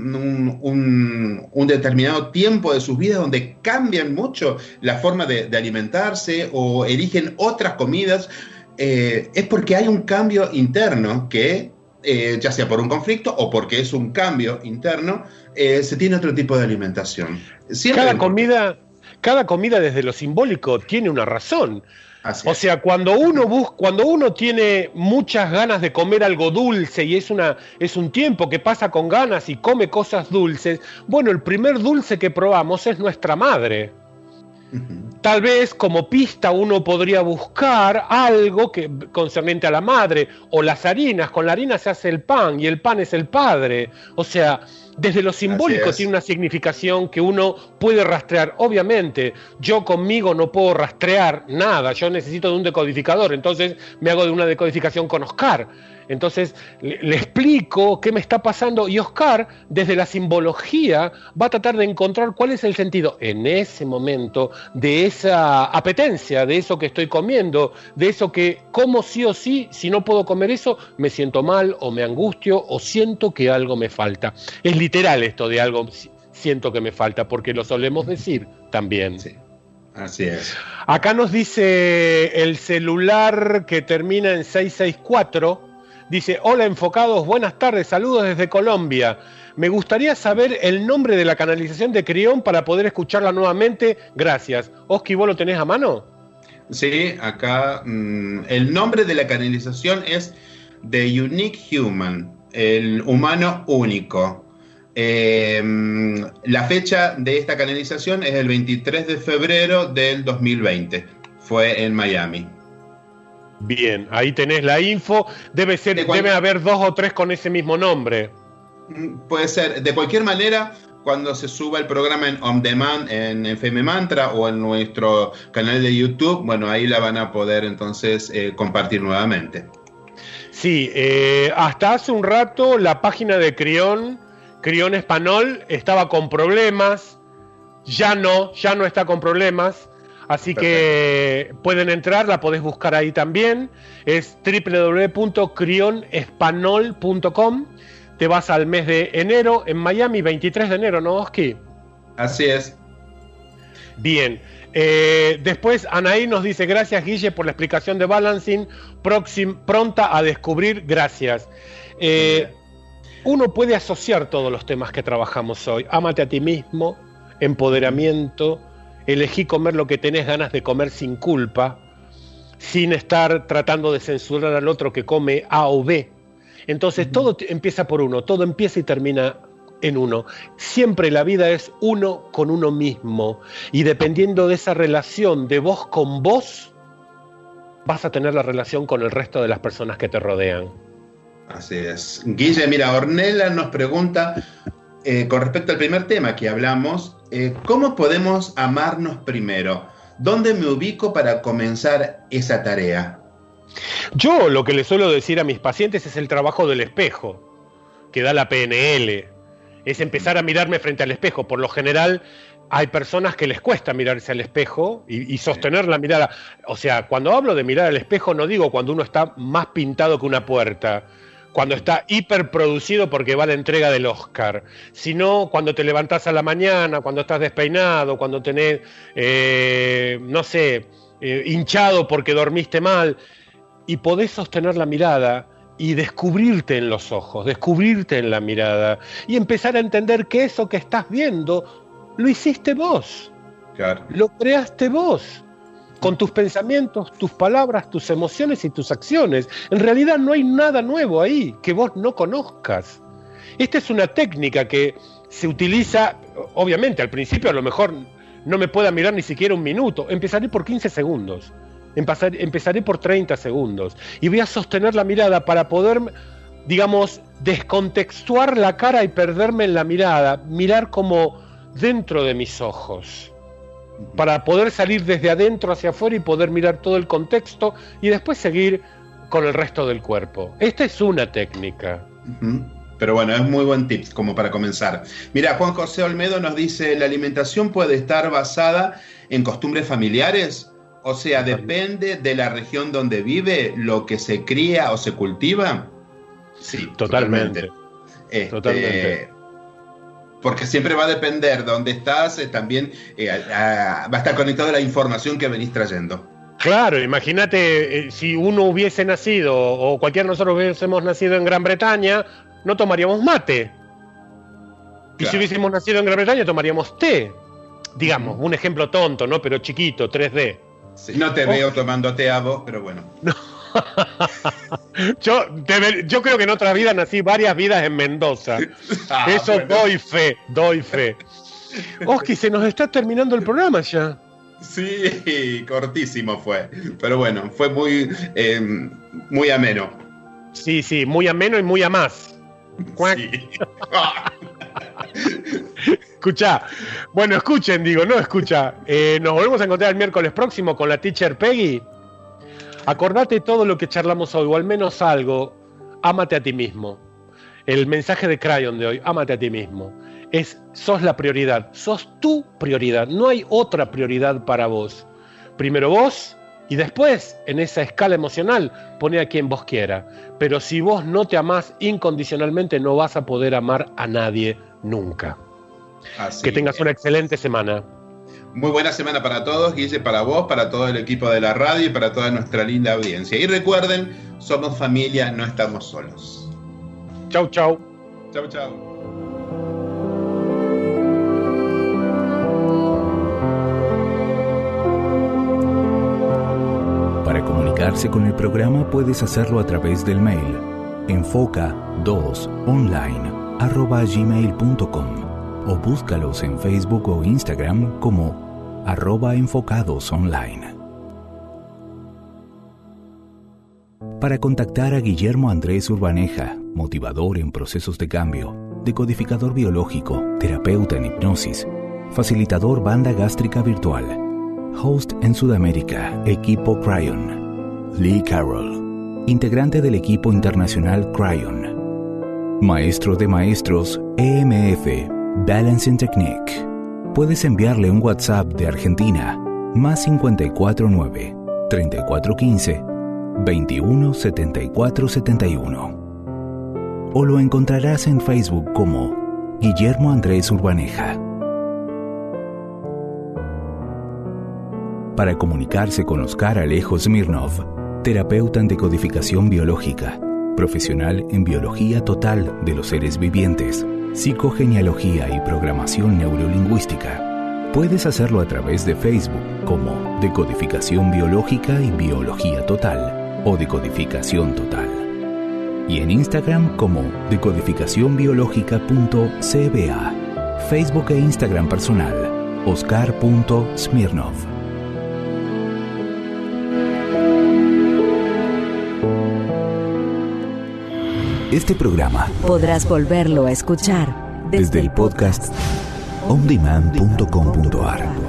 un determinado tiempo de sus vidas donde cambian mucho la forma de alimentarse o eligen otras comidas. Es porque hay un cambio interno que, ya sea por un conflicto o porque es un cambio interno, se tiene otro tipo de alimentación. Cada comida desde lo simbólico tiene una razón. Así o es. sea, cuando uno tiene muchas ganas de comer algo dulce y es un tiempo que pasa con ganas y come cosas dulces, bueno, el primer dulce que probamos es nuestra madre. Tal vez como pista uno podría buscar algo concerniente a la madre, o las harinas, con la harina se hace el pan y el pan es el padre. O sea, desde lo simbólico tiene una significación que uno puede rastrear. Obviamente, yo conmigo no puedo rastrear nada, yo necesito de un decodificador, entonces me hago de una decodificación con Oscar. Entonces le explico qué me está pasando y Oscar, desde la simbología, va a tratar de encontrar cuál es el sentido en ese momento de esa apetencia, de eso que estoy comiendo, de eso que como sí o sí, si no puedo comer eso, me siento mal o me angustio o siento que algo me falta. Es literal esto de algo siento que me falta, porque lo solemos decir también. Sí. Así es. Acá nos dice el celular que termina en 664. Dice, hola enfocados, buenas tardes, saludos desde Colombia. Me gustaría saber el nombre de la canalización de Crión para poder escucharla nuevamente. Gracias. Oski, ¿vos lo tenés a mano? Sí, acá el nombre de la canalización es The Unique Human, el humano único. La fecha de esta canalización es el 23 de febrero del 2020. Fue en Miami. Bien, ahí tenés la info. Debe haber 2 o 3 con ese mismo nombre. Puede ser. De cualquier manera, cuando se suba el programa en On Demand en FM Mantra o en nuestro canal de YouTube, bueno, ahí la van a poder entonces compartir nuevamente. Sí, hasta hace un rato la página de Crión Español, estaba con problemas. Ya no está con problemas. Así que pueden entrar, la podés buscar ahí también. Es www.crionespanol.com. Te vas al mes de enero en Miami, 23 de enero, ¿no, Oski? Así es. Bien. Después Anaí nos dice, gracias Guille por la explicación de balancing, pronta a descubrir, gracias. Uno puede asociar todos los temas que trabajamos hoy. Ámate a ti mismo, empoderamiento, elegí comer lo que tenés ganas de comer sin culpa, sin estar tratando de censurar al otro que come A o B. Entonces todo empieza por uno, todo empieza y termina en uno. Siempre la vida es uno con uno mismo, y dependiendo de esa relación de vos con vos, vas a tener la relación con el resto de las personas que te rodean. Así es. Guille, mira, Ornella nos pregunta, con respecto al primer tema que hablamos, ¿cómo podemos amarnos primero? ¿Dónde me ubico para comenzar esa tarea? Yo lo que le suelo decir a mis pacientes es el trabajo del espejo, que da la PNL. Es empezar a mirarme frente al espejo. Por lo general hay personas que les cuesta mirarse al espejo y sostener la mirada. O sea, cuando hablo de mirar al espejo no digo cuando uno está más pintado que una puerta, cuando está hiperproducido porque va la entrega del Oscar, sino cuando te levantás a la mañana, cuando estás despeinado, cuando tenés, hinchado porque dormiste mal, y podés sostener la mirada y descubrirte en los ojos, descubrirte en la mirada, y empezar a entender que eso que estás viendo lo hiciste vos, claro. Lo creaste vos, con tus pensamientos, tus palabras, tus emociones y tus acciones. En realidad no hay nada nuevo ahí que vos no conozcas. Esta es una técnica que se utiliza, obviamente, al principio a lo mejor no me pueda mirar ni siquiera un minuto, empezaré por 15 segundos. Empezaré por 30 segundos y voy a sostener la mirada para poder, digamos, descontextuar la cara y perderme en la mirada, mirar como dentro de mis ojos, para poder salir desde adentro hacia afuera y poder mirar todo el contexto y después seguir con el resto del cuerpo. Esta es una técnica. Pero bueno, es muy buen tip como para comenzar. Mira, Juan José Olmedo nos dice, ¿la alimentación puede estar basada en costumbres familiares? O sea, ¿depende de la región donde vive lo que se cría o se cultiva? Sí, totalmente. Totalmente. Porque siempre va a depender de dónde estás, también va a estar conectado a la información que venís trayendo. Claro, imagínate, si uno hubiese nacido, o cualquiera de nosotros hubiésemos nacido en Gran Bretaña, no tomaríamos mate. Claro. Y si hubiésemos nacido en Gran Bretaña, tomaríamos té. Digamos, un ejemplo tonto, ¿no? Pero chiquito, 3D. Sí, no te veo tomando té a vos, pero bueno. No. Yo creo que en otra vida nací varias vidas en Mendoza. Eso bueno. Doy fe. Oski, se nos está terminando el programa ya. Sí, cortísimo fue. Pero bueno, fue muy ameno. Sí, muy ameno y muy a más. Sí. Escuchá. Bueno, escuchen, no escucha. Nos volvemos a encontrar el miércoles próximo con la Teacher Peggy. Acordate todo lo que charlamos hoy, o al menos algo. Ámate a ti mismo. El mensaje de Cryon de hoy, ámate a ti mismo. Sos la prioridad, sos tu prioridad. No hay otra prioridad para vos. Primero vos, y después, en esa escala emocional, poné a quien vos quiera. Pero si vos no te amás incondicionalmente, no vas a poder amar a nadie nunca. Así que tengas una excelente semana. Muy buena semana para todos, Guille, para vos, para todo el equipo de la radio y para toda nuestra linda audiencia. Y recuerden, somos familia, no estamos solos. Chau, chau. Chau, chau. Para comunicarse con el programa puedes hacerlo a través del mail enfoca2online@gmail.com o búscalos en Facebook o Instagram como @enfocadosonline. Para contactar a Guillermo Andrés Urbaneja, motivador en procesos de cambio, decodificador biológico, terapeuta en hipnosis, facilitador banda gástrica virtual, host en Sudamérica, equipo Cryon, Lee Carroll, integrante del equipo internacional Cryon, maestro de maestros EMF, Balancing Technique. Puedes enviarle un WhatsApp de Argentina, más 549 3415 217471. O lo encontrarás en Facebook como Guillermo Andrés Urbaneja. Para comunicarse con Oscar Alejo Smirnov, terapeuta en decodificación biológica, profesional en biología total de los seres vivientes, psicogenealogía y programación neurolingüística, Puedes hacerlo a través de Facebook como Decodificación Biológica y Biología Total o Decodificación Total. Y en Instagram como decodificacionbiológica.cba. Facebook e Instagram personal Oscar.Smirnov. Este programa podrás volverlo a escuchar desde el podcast ondemand.com.ar.